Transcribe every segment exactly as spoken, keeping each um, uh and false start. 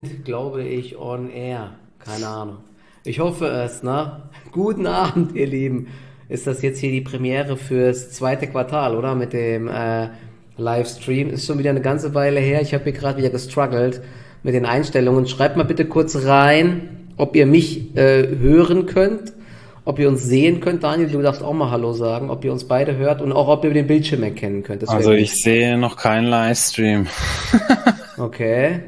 Glaube ich, on air. Keine Ahnung. Ich hoffe es, ne? Guten Abend, ihr Lieben. Ist das jetzt hier die Premiere fürs zweite Quartal, oder? Mit dem äh, Livestream. Ist schon wieder eine ganze Weile her. Ich habe hier gerade wieder gestruggelt mit den Einstellungen. Schreibt mal bitte kurz rein, ob ihr mich äh, hören könnt, ob ihr uns sehen könnt. Daniel, du darfst auch mal Hallo sagen, ob ihr uns beide hört und auch ob ihr den Bildschirm erkennen könnt. Das wäre Also gut. ich sehe noch keinen Livestream. Okay.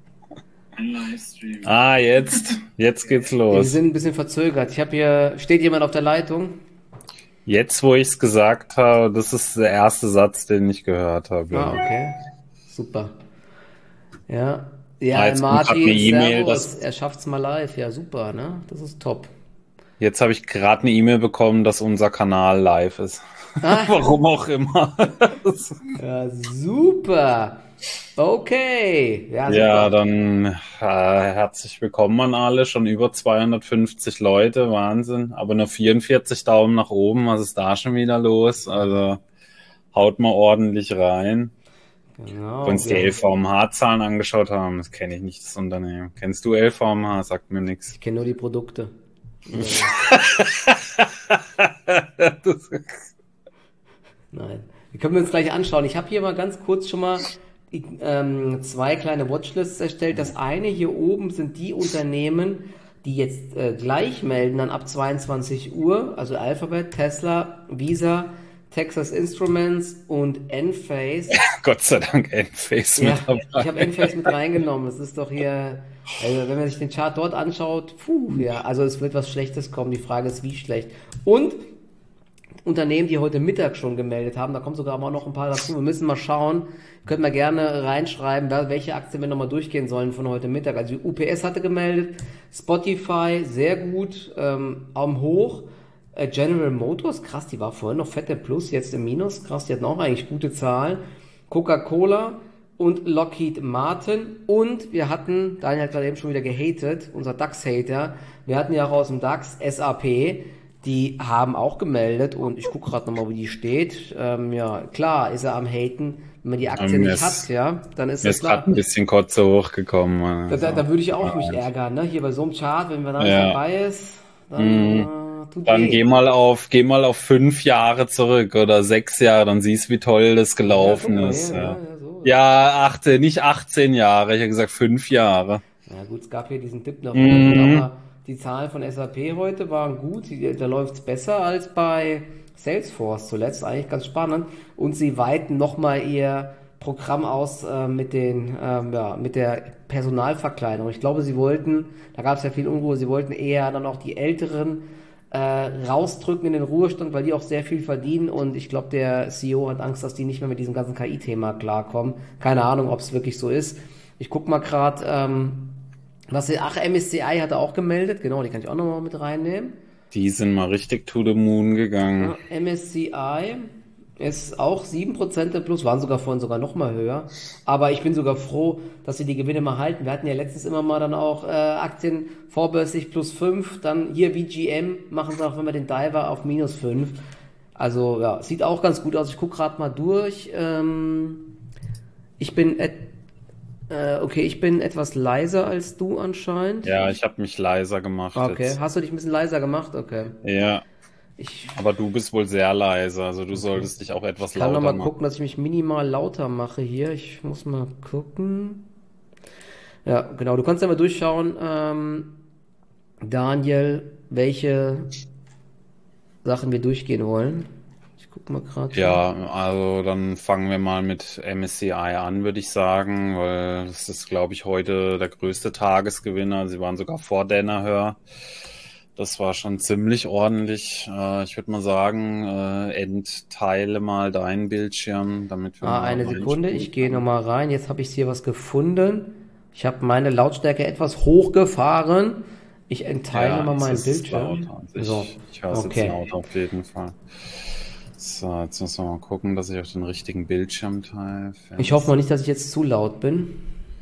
Ah, jetzt. Jetzt geht's Wir los. sind ein bisschen verzögert. Ich habe hier, steht jemand auf der Leitung? Jetzt, wo ich es gesagt habe, das ist der erste Satz, den ich gehört habe. Ah, Ja. okay. Super. Ja. Ah, Ja, jetzt kommt gerade eine Martin, E-Mail, Servus. dass Er schafft's mal live. Ja, super, ne? Das ist top. jetzt habe ich gerade eine E-Mail bekommen, dass unser Kanal live ist. Ah, Warum auch immer. ja, super. Okay. Ja, Ja, super. dann äh, herzlich willkommen an alle. Schon über zweihundertfünfzig Leute, Wahnsinn. Aber nur vierundvierzig Daumen nach oben. Was ist da schon wieder los? Also haut mal ordentlich rein. Wir Genau. uns die Wir haben, L V M H-Zahlen angeschaut haben, das kenne ich nicht, das Unternehmen. Kennst du L V M H? Sagt mir nichts. ich kenne nur die Produkte. Und der Rest. Nein. Die können wir uns gleich anschauen. Ich habe hier mal ganz kurz schon mal ähm, zwei kleine Watchlists erstellt. Das eine hier oben sind die Unternehmen, die jetzt äh, gleich melden, dann ab zweiundzwanzig Uhr, also Alphabet, Tesla, Visa, Texas Instruments und Enphase. Gott sei Dank Enphase Ja, mit ich habe dabei. Enphase mit reingenommen. Es ist doch hier, also wenn man sich den Chart dort anschaut, puh, ja, also es wird was Schlechtes kommen. Die Frage ist, wie schlecht. Und Unternehmen, die heute Mittag schon gemeldet haben. Da kommt sogar aber auch noch ein paar dazu. Wir müssen mal schauen. Könnt mal gerne reinschreiben, welche Aktien wir nochmal durchgehen sollen von heute Mittag. Also U P S hatte gemeldet, Spotify sehr gut, ähm, am Hoch. Äh, General Motors, krass, die war vorhin noch fett im Plus, jetzt im Minus. Krass, die hatten auch eigentlich gute Zahlen. Coca-Cola und Lockheed Martin. Und wir hatten, Daniel hat gerade eben schon wieder gehatet, unser DAX-Hater. Wir hatten ja auch aus dem DAX S A P. Die haben auch gemeldet und ich gucke gerade nochmal, wie die steht. Ähm, ja, klar ist er am Haten. Wenn man die Aktie Ähm, Mir nicht hat, ist, ja, dann ist mir ja ist gerade klar. ein bisschen Kotze hochgekommen. Da, da, Also, da würde ich auch mich ja. ärgern, ne? Hier bei so einem Chart, wenn man da nicht Ja. dabei ist, dann Hm. äh, tut Dann geh weh. mal auf, geh mal auf fünf Jahre zurück oder sechs Jahre, dann siehst, wie toll das Ja, guck gelaufen mal ist. hier, ja, Ja, ja, so. ja achte, nicht achtzehn Jahre, ich habe gesagt fünf Jahre. Ja gut, es gab hier diesen Dip nach unten, Mhm. aber die Zahlen von S A P heute waren gut. Die, da läuft es besser als bei Salesforce zuletzt. Eigentlich ganz spannend. Und sie weiten nochmal ihr Programm aus äh, mit den, ähm, ja, mit der Personalverkleidung. Ich glaube, sie wollten, da gab es ja viel Unruhe, sie wollten eher dann auch die Älteren äh, rausdrücken in den Ruhestand, weil die auch sehr viel verdienen. Und ich glaube, der C E O hat Angst, dass die nicht mehr mit diesem ganzen K I-Thema klarkommen. Keine Ahnung, ob es wirklich so ist. Ich guck mal gerade, ähm, was, ach, M S C I hat er auch gemeldet, genau, die kann ich auch nochmal mit reinnehmen. Die sind mal richtig to the moon gegangen. Ja, M S C I ist auch sieben Prozent im Plus, waren sogar vorhin sogar noch mal höher. Aber ich bin sogar froh, dass sie die Gewinne mal halten. Wir hatten ja letztens immer mal dann auch äh, Aktien vorbörslich plus fünf, dann hier V G M machen sie auch, wenn wir den Diver auf minus fünf. Also ja, sieht auch ganz gut aus. Ich gucke gerade mal durch. Ähm, ich bin et äh, okay, ich bin etwas leiser als du anscheinend. Ja, ich Ich, habe mich leiser gemacht okay, jetzt. hast du dich ein bisschen leiser gemacht? Okay. Ja, Ich, aber du bist wohl sehr leise, also du okay. solltest dich auch Ich etwas kann noch lauter mal machen. gucken, dass ich mich minimal lauter mache hier. Ich muss mal gucken. Ja, genau. Du kannst ja mal durchschauen, ähm, Daniel, welche Sachen wir durchgehen wollen. Ich guck mal gerade hier. Ja, also dann fangen wir mal mit M S C I an, würde ich sagen, weil das ist, glaube ich, heute der größte Tagesgewinner. Sie waren sogar vor Danaher. Das war schon ziemlich ordentlich. Äh, ich würde mal sagen, äh, entteile mal deinen Bildschirm, damit wir Ah, mal eine Sekunde. reinspulen Ich gehe noch können. mal rein. Jetzt habe ich hier was gefunden. Ich habe meine Lautstärke etwas hochgefahren. Ich entteile Ja, mal jetzt meinen ist es Bildschirm. lauter. Also So, ich, ich höre es jetzt okay. lauter auf jeden Fall. So, jetzt müssen wir mal gucken, dass ich auf den richtigen Bildschirm teile. Ich hoffe mal Fenster. nicht, dass ich jetzt zu laut bin.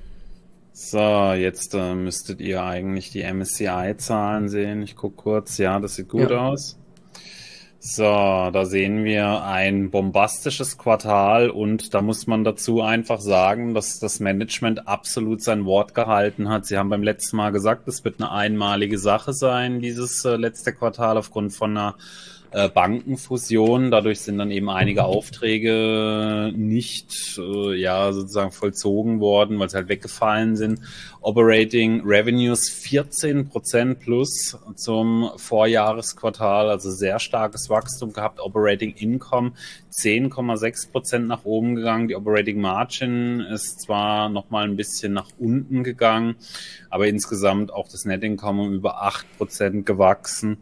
So, jetzt äh, müsstet ihr eigentlich die M S C I-Zahlen sehen. Ich gucke kurz. Ja, das sieht gut Ja. aus. So, da sehen wir ein bombastisches Quartal und da muss man dazu einfach sagen, dass das Management absolut sein Wort gehalten hat. Sie haben beim letzten Mal gesagt, es wird eine einmalige Sache sein, dieses äh, letzte Quartal aufgrund von einer äh, Bankenfusion. Dadurch sind dann eben einige Aufträge nicht äh, ja sozusagen vollzogen worden, weil sie halt weggefallen sind. Operating Revenues vierzehn Prozent plus zum Vorjahresquartal, also sehr starkes Wachstum gehabt. Operating Income zehn Komma sechs Prozent nach oben gegangen. Die Operating Margin ist zwar nochmal ein bisschen nach unten gegangen, aber insgesamt auch das Net Income um über acht Prozent gewachsen.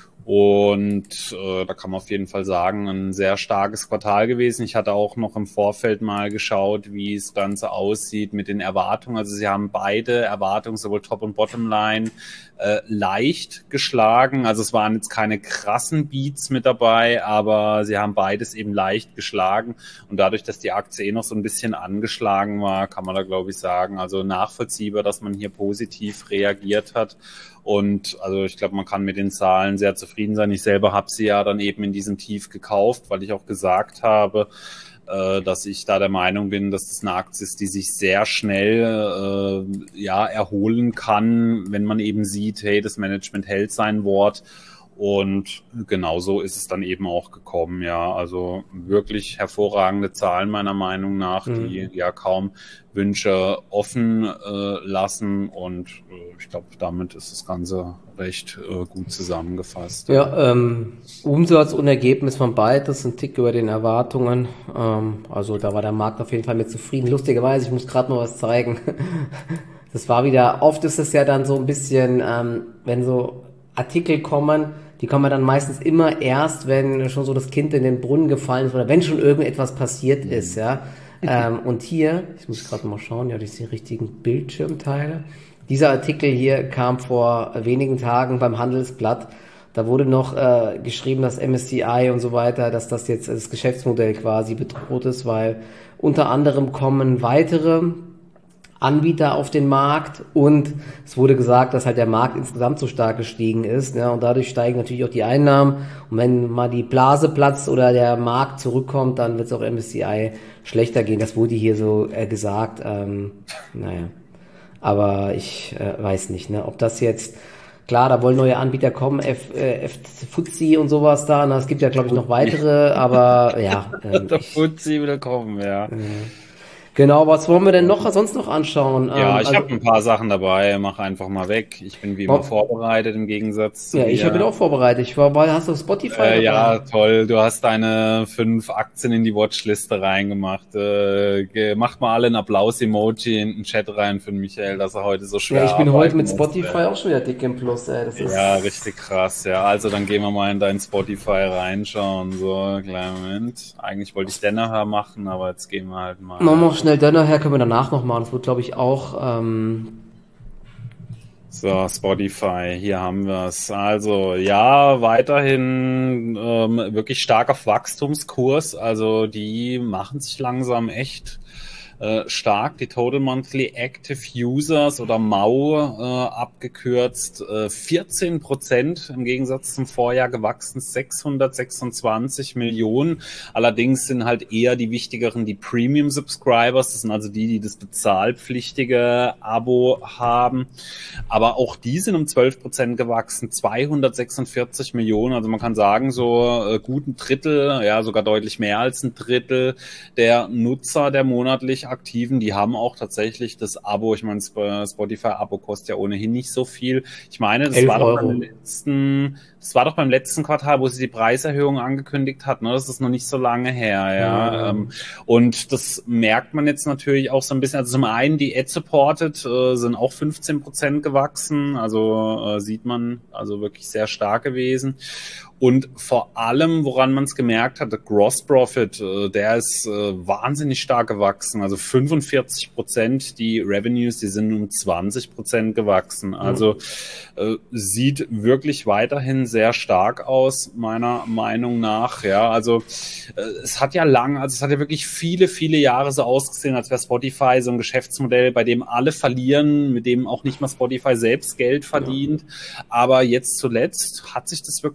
Und äh, da kann man auf jeden Fall sagen, ein sehr starkes Quartal gewesen. Ich hatte auch noch im Vorfeld mal geschaut, wie das Ganze aussieht mit den Erwartungen. Also sie haben beide Erwartungen, sowohl Top- und Bottomline, äh, leicht geschlagen. Also es waren jetzt keine krassen Beats mit dabei, aber sie haben beides eben leicht geschlagen. Und dadurch, dass die Aktie eh noch so ein bisschen angeschlagen war, kann man da, glaube ich, sagen, also nachvollziehbar, dass man hier positiv reagiert hat. Und also ich glaube, man kann mit den Zahlen sehr zufrieden sein. Ich selber habe sie ja dann eben in diesem Tief gekauft, weil ich auch gesagt habe, äh, dass ich da der Meinung bin, dass das eine Aktie ist, die sich sehr schnell äh, ja erholen kann, wenn man eben sieht, hey, das Management hält sein Wort. Und genauso ist es dann eben auch gekommen, ja. Also wirklich hervorragende Zahlen meiner Meinung nach, mhm. die ja kaum Wünsche offen äh, lassen. Und äh, ich glaube, damit ist das Ganze recht äh, gut zusammengefasst. Ja, ähm, Umsatz und Ergebnis von beides ein Tick über den Erwartungen. Ähm, also da war der Markt auf jeden Fall mit zufrieden. Lustigerweise, ich muss gerade noch was zeigen. Das war wieder, oft ist es ja dann so ein bisschen, ähm, wenn so Artikel kommen, die kommen dann meistens immer erst, wenn schon so das Kind in den Brunnen gefallen ist oder wenn schon irgendetwas passiert ist, ja. ähm, und hier, ich muss gerade mal schauen, ja, die richtigen Bildschirmteile. Dieser Artikel hier kam vor wenigen Tagen beim Handelsblatt. Da wurde noch äh, geschrieben, dass M S C I und so weiter, dass das jetzt das Geschäftsmodell quasi bedroht ist, weil unter anderem kommen weitere Anbieter auf den Markt und es wurde gesagt, dass halt der Markt insgesamt so stark gestiegen ist, ja, und dadurch steigen natürlich auch die Einnahmen und wenn mal die Blase platzt oder der Markt zurückkommt, dann wird es auch M S C I schlechter gehen. Das wurde hier so äh, gesagt, ähm, naja, aber ich äh, weiß nicht, ne, ob das jetzt, klar, da wollen neue Anbieter kommen, F, äh, F T S E und sowas da, na, es gibt ja glaube ich noch weitere, aber ja. Ähm, der F T S E wieder kommen, ja. Äh, Genau, was wollen wir denn noch sonst noch anschauen? Ja, ähm, ich also, habe ein paar Sachen dabei, mach einfach mal weg. Ich bin wie immer oh, vorbereitet im Gegensatz zu Ja, ich bin auch vorbereitet. Ich war bei, hast du Spotify äh, Ja, toll. Du hast deine fünf Aktien in die Watchliste reingemacht. Äh, macht mal alle ein Applaus-Emoji in den Chat rein für Michael, dass er heute so schwer Ja, ich bin heute mit Spotify muss, auch schon wieder dick im Plus. Ey. Das ist ja, richtig krass. Ja, also dann gehen wir mal in dein Spotify reinschauen. So, kleinen Moment. Eigentlich wollte ich Danaher machen, aber jetzt gehen wir halt mal. Noch mal schnell Danaher können wir danach noch machen. Das wird, glaube ich, auch. Ähm so, Spotify, hier haben wir es. Also, ja, weiterhin ähm, wirklich stark auf Wachstumskurs. Also, die machen sich langsam echt äh, stark. Die Total Monthly Active Users oder M A U äh, abgekürzt, äh, vierzehn Prozent im Gegensatz zum Vorjahr gewachsen, sechshundertsechsundzwanzig Millionen. Allerdings sind halt eher die wichtigeren die Premium Subscribers. Das sind also die, die das bezahlpflichtige Abo haben. Aber auch die sind um zwölf Prozent gewachsen, zweihundertsechsundvierzig Millionen. Also man kann sagen, so äh, gut ein Drittel, ja sogar deutlich mehr als ein Drittel der Nutzer der monatlich Aktiven, die haben auch tatsächlich das Abo. Ich meine, Spotify-Abo kostet ja ohnehin nicht so viel. Ich meine, das war doch beim letzten, das war doch beim letzten Quartal, wo sie die Preiserhöhung angekündigt hat. Ne? Das ist noch nicht so lange her, ja. Mhm. Und das merkt man jetzt natürlich auch so ein bisschen. Also zum einen die Ad-Supported äh, sind auch fünfzehn Prozent gewachsen. Also äh, sieht man, also wirklich sehr stark gewesen. Und vor allem, woran man es gemerkt hat, der Gross Profit, äh, der ist äh, wahnsinnig stark gewachsen. Also fünfundvierzig Prozent, die Revenues, die sind um zwanzig Prozent gewachsen. Also äh, sieht wirklich weiterhin sehr stark aus, meiner Meinung nach. Ja, also äh, es hat ja lang, also es hat ja wirklich viele, viele Jahre so ausgesehen, als wäre Spotify so ein Geschäftsmodell, bei dem alle verlieren, mit dem auch nicht mal Spotify selbst Geld verdient. Ja. Aber jetzt zuletzt hat sich das wirklich stark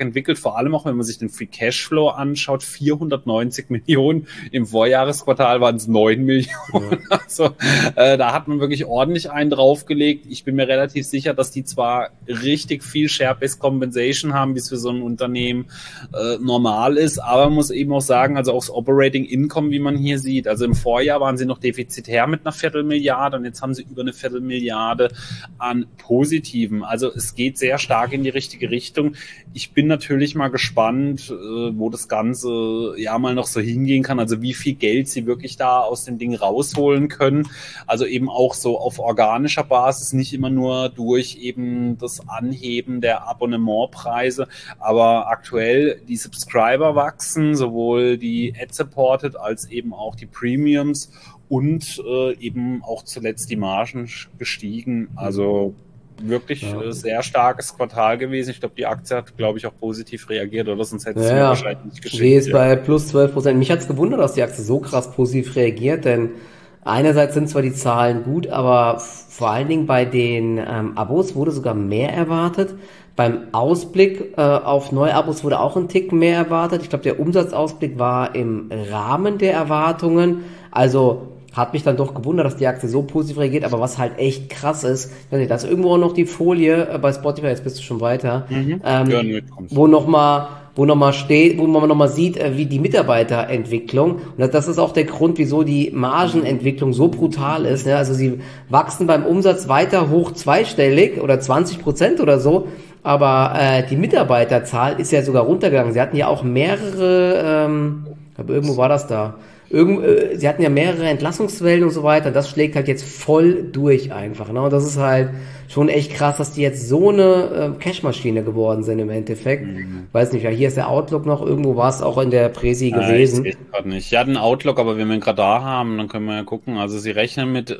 entwickelt, vor allem auch, wenn man sich den Free Cashflow anschaut, vierhundertneunzig Millionen, im Vorjahresquartal waren es neun Millionen, ja. Also äh, da hat man wirklich ordentlich einen draufgelegt. Ich bin mir relativ sicher, dass die zwar richtig viel Share-Based Compensation haben, wie es für so ein Unternehmen äh, normal ist, aber man muss eben auch sagen, also auch das Operating Income, wie man hier sieht, also im Vorjahr waren sie noch defizitär mit einer Viertelmilliarde und jetzt haben sie über eine Viertelmilliarde an Positiven. Also es geht sehr stark in die richtige Richtung. Ich bin natürlich mal gespannt, wo das Ganze ja mal noch so hingehen kann, also wie viel Geld sie wirklich da aus dem Ding rausholen können. Also eben auch so auf organischer Basis, nicht immer nur durch eben das Anheben der Abonnementpreise, aber aktuell die Subscriber wachsen, sowohl die Ad-Supported als eben auch die Premiums und äh, eben auch zuletzt die Margen gestiegen. Also wirklich ja. äh, sehr starkes Quartal gewesen. Ich glaube, die Aktie hat, glaube ich, auch positiv reagiert, oder? Sonst hätte ja, sie ja. wahrscheinlich nicht geschickt. Sie ist ja. bei plus zwölf Prozent. Mich hat es gewundert, dass die Aktie so krass positiv reagiert, denn einerseits sind zwar die Zahlen gut, aber vor allen Dingen bei den ähm, Abos wurde sogar mehr erwartet. Beim Ausblick äh, auf neue Abos wurde auch ein Tick mehr erwartet. Ich glaube, der Umsatzausblick war im Rahmen der Erwartungen. Also hat mich dann doch gewundert, dass die Aktie so positiv reagiert, aber was halt echt krass ist, da ist irgendwo auch noch die Folie äh, bei Spotify, jetzt bist du schon weiter, mhm. ähm, ja, nee, wo nochmal wo nochmal steht, wo man nochmal sieht, äh, wie die Mitarbeiterentwicklung, und das ist auch der Grund, wieso die Margenentwicklung so brutal ist, ne? Also sie wachsen beim Umsatz weiter hoch zweistellig oder zwanzig Prozent oder so, aber äh, die Mitarbeiterzahl ist ja sogar runtergegangen. Sie hatten ja auch mehrere, ähm, aber irgendwo war das da, Irgend, äh, sie hatten ja mehrere Entlassungswellen und so weiter, das schlägt halt jetzt voll durch einfach, ne? Und das ist halt schon echt krass, dass die jetzt so eine äh, Cashmaschine geworden sind im Endeffekt. Mhm. Weiß nicht, ja, hier ist der Outlook noch, irgendwo war es auch in der Präsi äh, gewesen. Ich weiß gerade nicht. Ja, den Outlook, aber wenn wir ihn gerade da haben, dann können wir ja gucken. Also sie rechnen mit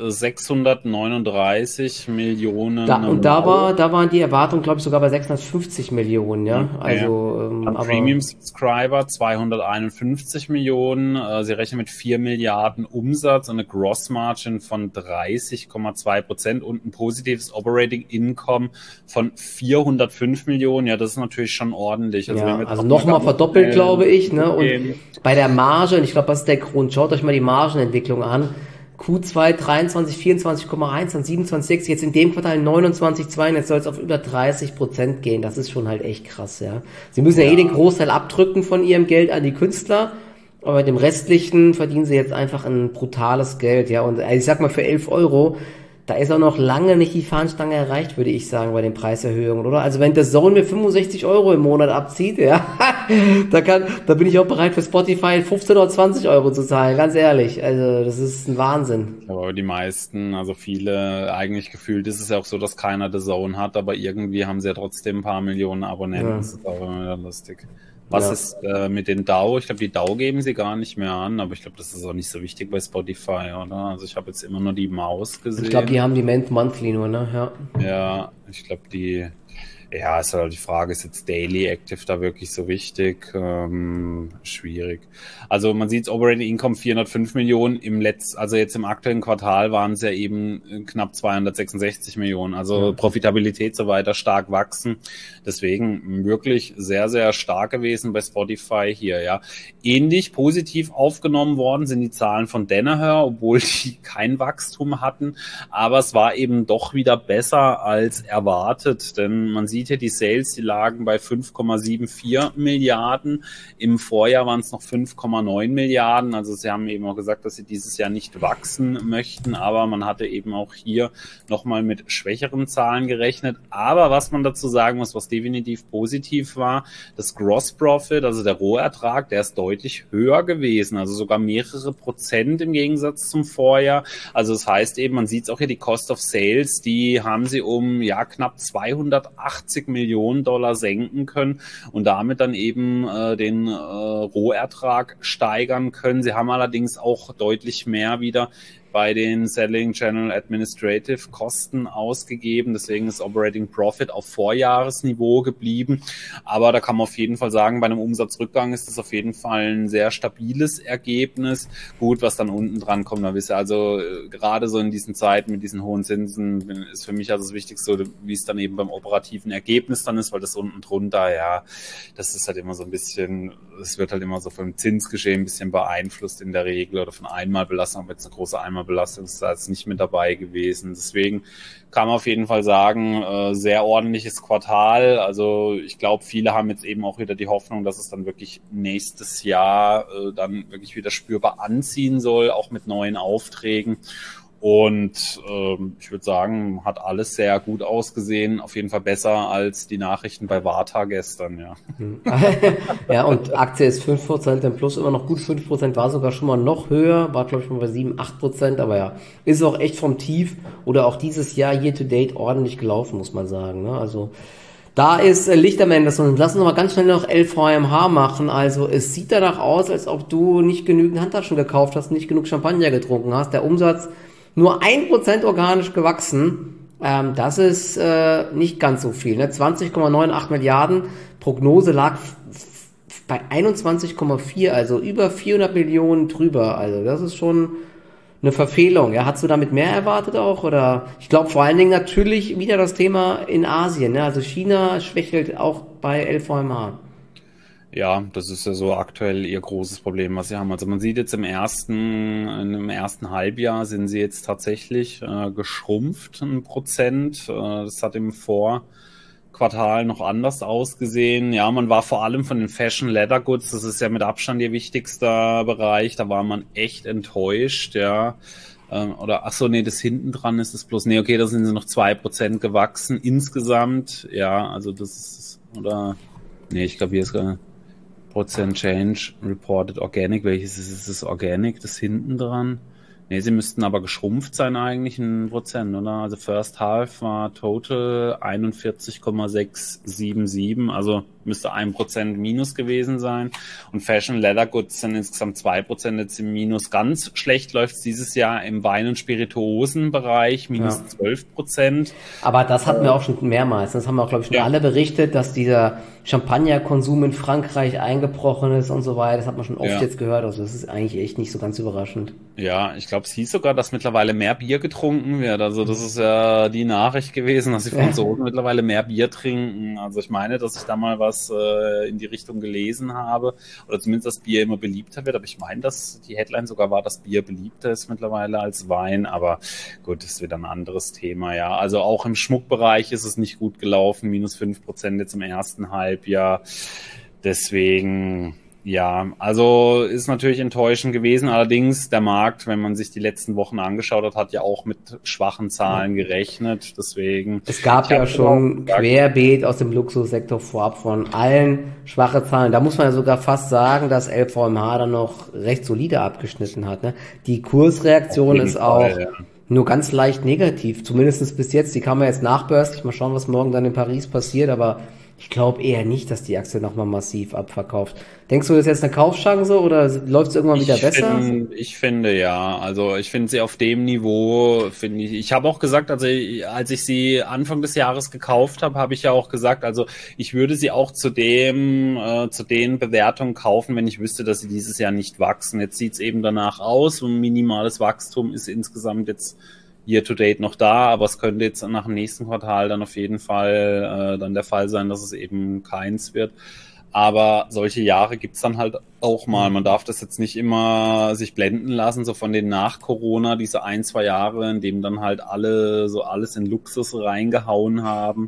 sechshundertneununddreißig Millionen. Da, und da war, da waren die Erwartungen, glaube ich, sogar bei sechshundertfünfzig Millionen, ja. Also ja. Ähm, aber Premium Subscriber zweihunderteinundfünfzig Millionen. Äh, sie rechnen mit vier Milliarden Umsatz und eine Gross Margin von dreißig Komma zwei Prozent und ein positives Operating Income von vierhundertfünf Millionen. Ja, das ist natürlich schon ordentlich. Also, ja, also nochmal verdoppelt, glaube ich. Ne? Und bei der Marge, und ich glaube, das ist der Grund, schaut euch mal die Margenentwicklung an. Q zwei dreiundzwanzig, vierundzwanzig Komma eins, dann siebenundzwanzig Komma sechs, jetzt in dem Quartal neunundzwanzig Komma zwei, jetzt soll es auf über dreißig Prozent gehen. Das ist schon halt echt krass, ja. Sie müssen ja, ja eh den Großteil abdrücken von ihrem Geld an die Künstler. Aber mit dem Restlichen verdienen sie jetzt einfach ein brutales Geld, ja. Und ich sag mal, für elf Euro, da ist auch noch lange nicht die Fahnenstange erreicht, würde ich sagen, bei den Preiserhöhungen, oder? Also wenn der Zone mir fünfundsechzig Euro im Monat abzieht, ja, da kann, da bin ich auch bereit für Spotify fünfzehn oder zwanzig Euro zu zahlen, ganz ehrlich. Also das ist ein Wahnsinn. Aber die meisten, also viele, eigentlich gefühlt ist es ja auch so, dass keiner The Zone hat, aber irgendwie haben sie ja trotzdem ein paar Millionen Abonnenten. Ja. Das ist auch immer wieder lustig. Was ja. ist äh, mit den D A U? Ich glaube, die D A U geben sie gar nicht mehr an, aber ich glaube, das ist auch nicht so wichtig bei Spotify, oder? Also ich habe jetzt immer nur die Maus gesehen. Ich glaube, die haben die Monthly nur, ne? Ja, ja, ich glaube, die... Ja, ist halt die Frage, ist jetzt Daily Active da wirklich so wichtig? Ähm, schwierig. Also man sieht, Operating Income vierhundertfünf Millionen, im letzten, also jetzt im aktuellen Quartal waren es ja eben knapp zweihundertsechsundsechzig Millionen. Also ja. Profitabilität so weiter stark wachsen. Deswegen wirklich sehr, sehr stark gewesen bei Spotify hier, ja. Ähnlich positiv aufgenommen worden sind die Zahlen von Danaher, obwohl die kein Wachstum hatten. Aber es war eben doch wieder besser als erwartet, denn man sieht hier die Sales, die lagen bei fünf Komma vierundsiebzig Milliarden. Im Vorjahr waren es noch fünf Komma neun Milliarden. Also sie haben eben auch gesagt, dass sie dieses Jahr nicht wachsen möchten, aber man hatte eben auch hier nochmal mit schwächeren Zahlen gerechnet. Aber was man dazu sagen muss, was definitiv positiv war, das Gross Profit, also der Rohertrag, der ist deutlich höher gewesen, also sogar mehrere Prozent im Gegensatz zum Vorjahr. Also das heißt eben, man sieht es auch hier, die Cost of Sales, die haben sie um ja knapp zweihundertachtzig Millionen Dollar senken können und damit dann eben äh, den äh, Rohertrag steigern können. Sie haben allerdings auch deutlich mehr wieder bei den Selling General Administrative Kosten ausgegeben. Deswegen ist Operating Profit auf Vorjahresniveau geblieben. Aber da kann man auf jeden Fall sagen, bei einem Umsatzrückgang ist das auf jeden Fall ein sehr stabiles Ergebnis. Gut, was dann unten dran kommt, da wisst ihr, also äh, gerade so in diesen Zeiten mit diesen hohen Zinsen ist für mich also das Wichtigste, wie es dann eben beim operativen Ergebnis dann ist, weil das unten drunter, ja, das ist halt immer so ein bisschen, es wird halt immer so vom Zinsgeschehen ein bisschen beeinflusst in der Regel oder von Einmalbelastung, aber jetzt eine große Einmalbelastung ist da jetzt nicht mit dabei gewesen. Deswegen kann man auf jeden Fall sagen, äh, sehr ordentliches Quartal. Also ich glaube, viele haben jetzt eben auch wieder die Hoffnung, dass es dann wirklich nächstes Jahr äh, dann wirklich wieder spürbar anziehen soll, auch mit neuen Aufträgen. Und ähm, ich würde sagen, hat alles sehr gut ausgesehen. Auf jeden Fall besser als die Nachrichten bei Warta gestern, ja. Ja, und Aktie ist fünf Prozent im Plus, immer noch gut fünf Prozent, war sogar schon mal noch höher, war glaube ich schon bei sieben, acht Prozent, aber ja, ist auch echt vom Tief oder auch dieses Jahr year to date ordentlich gelaufen, muss man sagen. Ne? Also da ist äh, Licht am Ende. Und lass uns noch mal ganz schnell noch L V M H machen. Also es sieht danach aus, als ob du nicht genügend Handtaschen gekauft hast, nicht genug Champagner getrunken hast. Der Umsatz nur ein Prozent organisch gewachsen. Ähm, das ist äh, nicht ganz so viel. Ne? zwanzig Komma achtundneunzig Milliarden. Prognose lag f- f- bei einundzwanzig Komma vier, also über vierhundert Millionen drüber. Also das ist schon eine Verfehlung. Ja, hast du damit mehr erwartet auch? Oder ich glaube vor allen Dingen natürlich wieder das Thema in Asien. Ne? Also China schwächelt auch bei L V M H. Ja, das ist ja so aktuell ihr großes Problem, was sie haben. Also man sieht jetzt im ersten, im ersten Halbjahr sind sie jetzt tatsächlich äh, geschrumpft, ein Prozent. Äh, das hat im Vorquartal noch anders ausgesehen. Ja, man war vor allem von den Fashion Leather Goods, das ist ja mit Abstand ihr wichtigster Bereich, da war man echt enttäuscht, ja. Ähm, oder, ach so, nee, das hinten dran ist es bloß, nee, okay, da sind sie noch zwei Prozent gewachsen insgesamt. Ja, also das ist, oder, nee, ich glaube, hier ist gerade Prozent Change Reported Organic. Welches ist es? Ist Organic? Das hinten dran? Ne, sie müssten aber geschrumpft sein eigentlich in Prozent, oder? Also First Half war Total einundvierzig Komma sechshundertsiebenundsiebzig, also müsste ein Prozent Minus gewesen sein. Und Fashion Leather Goods sind insgesamt zwei Prozent jetzt im Minus. Ganz schlecht läuft es dieses Jahr im Wein- und Spirituosenbereich, minus ja. zwölf Prozent. Aber das hatten wir auch schon mehrmals. Das haben wir auch, glaube ich, schon ja. alle berichtet, dass dieser Champagnerkonsum in Frankreich eingebrochen ist und so weiter. Das hat man schon oft ja. jetzt gehört. Also das ist eigentlich echt nicht so ganz überraschend. Ja, ich glaube, es hieß sogar, dass mittlerweile mehr Bier getrunken wird. Also das ist ja die Nachricht gewesen, dass die Franzosen ja. mittlerweile mehr Bier trinken. Also ich meine, dass ich da mal was äh, in die Richtung gelesen habe. Oder zumindest, dass Bier immer beliebter wird. Aber ich meine, dass die Headline sogar war, dass Bier beliebter ist mittlerweile als Wein. Aber gut, das ist wieder ein anderes Thema, ja. Also auch im Schmuckbereich ist es nicht gut gelaufen. Minus fünf Prozent jetzt im ersten Halbjahr. Deswegen... Ja, also ist natürlich enttäuschend gewesen. Allerdings der Markt, wenn man sich die letzten Wochen angeschaut hat, hat ja auch mit schwachen Zahlen gerechnet. Deswegen. Es gab ja schon querbeet aus dem Luxussektor vorab von allen schwache Zahlen. Da muss man ja sogar fast sagen, dass L V M H dann noch recht solide abgeschnitten hat. Ne? Die Kursreaktion ist auch Fall, ja. nur ganz leicht negativ. Zumindest bis jetzt. Die kann man jetzt nachbörslich. Mal schauen, was morgen dann in Paris passiert. Aber ich glaube eher nicht, dass die Aktie nochmal massiv abverkauft. Denkst du, das ist jetzt eine Kaufchance oder läuft es irgendwann wieder ich besser? Find, ich finde ja, also ich finde sie auf dem Niveau, finde ich, ich habe auch gesagt, also als ich sie Anfang des Jahres gekauft habe, habe ich ja auch gesagt, also ich würde sie auch zu dem, äh, zu den Bewertungen kaufen, wenn ich wüsste, dass sie dieses Jahr nicht wachsen. Jetzt sieht es eben danach aus, ein minimales Wachstum ist insgesamt jetzt Year-to-date noch da, aber es könnte jetzt nach dem nächsten Quartal dann auf jeden Fall äh, dann der Fall sein, dass es eben keins wird. Aber solche Jahre gibt's dann halt auch mal. Man darf das jetzt nicht immer sich blenden lassen, so von den nach Corona, diese ein, zwei Jahre, in dem dann halt alle so alles in Luxus reingehauen haben.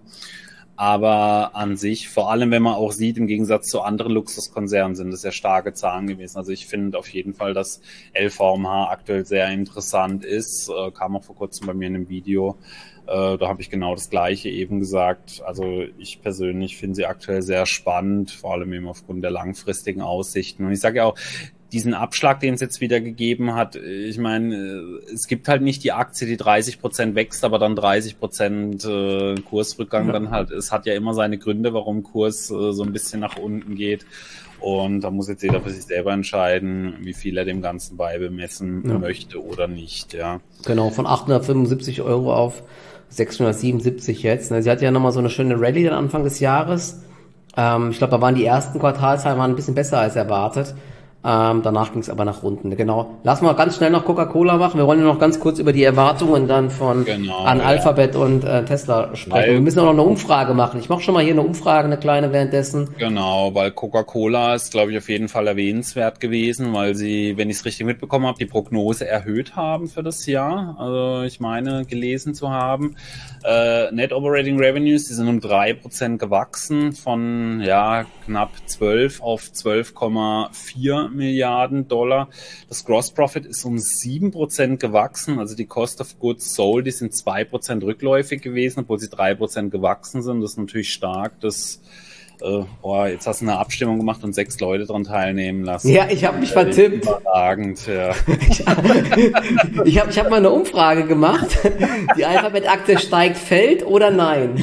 Aber an sich, vor allem wenn man auch sieht, im Gegensatz zu anderen Luxuskonzernen sind es ja starke Zahlen gewesen. Also ich finde auf jeden Fall, dass L V M H aktuell sehr interessant ist. Äh, kam auch vor kurzem bei mir in einem Video. Äh, da habe ich genau das Gleiche eben gesagt. Also ich persönlich finde sie aktuell sehr spannend, vor allem eben aufgrund der langfristigen Aussichten. Und ich sage ja auch, diesen Abschlag, den es jetzt wieder gegeben hat, ich meine, es gibt halt nicht die Aktie, die dreißig Prozent wächst, aber dann dreißig Prozent äh, Kursrückgang Ja. dann halt. Es hat ja immer seine Gründe, warum Kurs äh, so ein bisschen nach unten geht. Und da muss jetzt jeder für sich selber entscheiden, wie viel er dem Ganzen beibemessen Ja. möchte oder nicht, ja. Genau, von achthundertfünfundsiebzig Euro auf sechshundertsiebenundsiebzig jetzt. Ne? Sie hat ja nochmal so eine schöne Rallye dann Anfang des Jahres. Ähm, ich glaube, da waren die ersten Quartalzahlen waren ein bisschen besser als erwartet. Ähm, danach ging es aber nach unten. Genau. Lass mal ganz schnell noch Coca-Cola machen. Wir wollen ja noch ganz kurz über die Erwartungen dann von Genau, an ja. Alphabet und äh, Tesla sprechen. Weil- Wir müssen auch noch eine Umfrage machen. Ich mache schon mal hier eine Umfrage, eine kleine währenddessen. Genau, weil Coca-Cola ist, glaube ich, auf jeden Fall erwähnenswert gewesen, weil sie, wenn ich es richtig mitbekommen habe, die Prognose erhöht haben für das Jahr. Also ich meine, gelesen zu haben. Äh, Net Operating Revenues, die sind um drei Prozent gewachsen, von ja knapp zwölf auf zwölf Komma vier Milliarden Dollar. Das Gross Profit ist um sieben Prozent gewachsen, also die Cost of Goods Sold, die sind zwei Prozent rückläufig gewesen, obwohl sie drei Prozent gewachsen sind. Das ist natürlich stark. Das Äh, boah, jetzt hast du eine Abstimmung gemacht und sechs Leute dran teilnehmen lassen. Ja, ich habe mich Äh, vertippt. Überragend, ja. Ich habe ich hab mal eine Umfrage gemacht. Die Alphabet-Aktie steigt, fällt oder nein?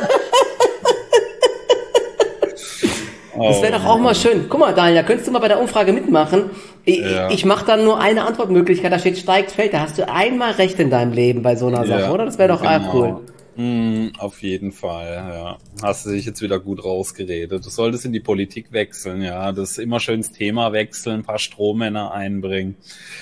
Das wäre doch auch mal schön. Guck mal, Daniel, da könntest du mal bei der Umfrage mitmachen. Ich, Ja. ich mache dann nur eine Antwortmöglichkeit, da steht steigt, fällt. Da hast du einmal recht in deinem Leben bei so einer Sache, Ja, oder? Das wäre doch genau. auch cool. Mm, auf jeden Fall, ja. Hast du dich jetzt wieder gut rausgeredet. Du solltest in die Politik wechseln, ja. Das ist immer schön das Thema wechseln, ein paar Strohmänner einbringen.